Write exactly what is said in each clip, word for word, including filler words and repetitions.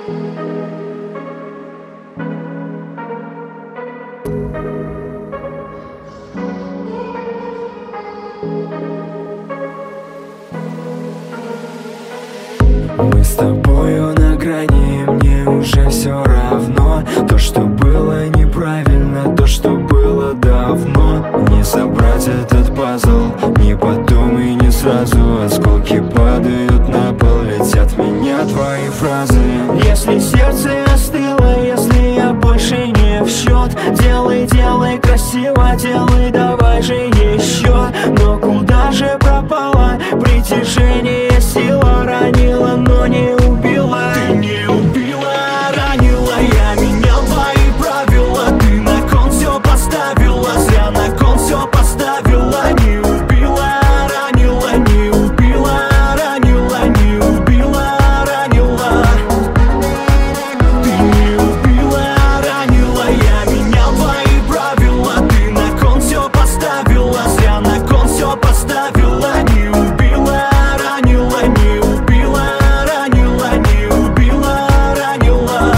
Мы с тобою на грани, мне уже все равно. То, что было неправильно, то, что было давно. Не собрать этот пазл, не потом и не сразу. Осколки падают на пол, летят в меня твои фразы. Если сердце остыло, если я больше не в счет, делай, делай красиво, делай, давай же еще. Но куда же пропало притяжение, сила ранила, но не убила. Ты не убила, ранила, я менял твои правила. Ты на кон все поставила, зря на кон все поставила. Не убила, ранила, не убила, ранила, не убила, ранила. Ты не убила, ранила, я менял твои правила. Ты на кон все поставила, зря на кон все поставила. Не убила, ранила, не убила, ранила, не убила, ранила.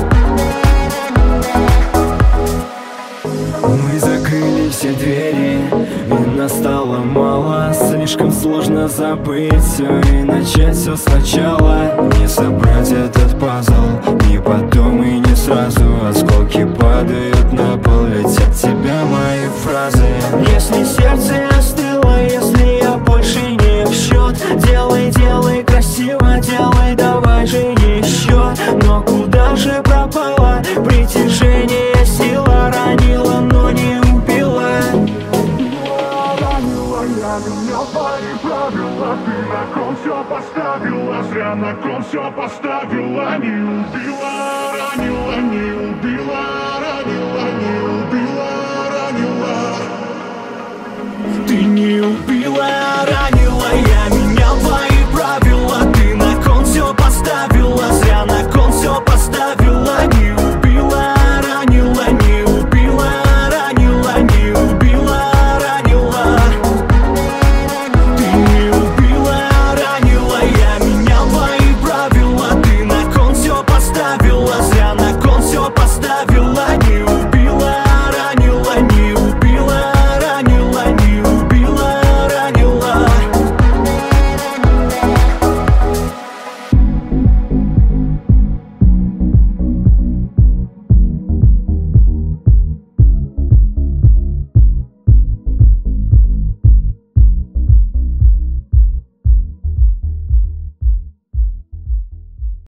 Мы закрыли все двери, и нас стало мало. Слишком сложно забыть все и начать все сначала. Не собрать этот пазл, не потом и не сразу. Осколки падают на пол, летят в тебя мои фразы. Если сердце остыло, если я больше не в счет, делай, делай красиво, делай, давай же еще. Но куда же пропало притяжение, сила ранила, но не убила. Ранила, я менял твои правила. Ты на кон все поставила, зря на кон все поставила. Не убила, ранила, не убила, ранила, не убила, ранила. Ты не убила, ранила, я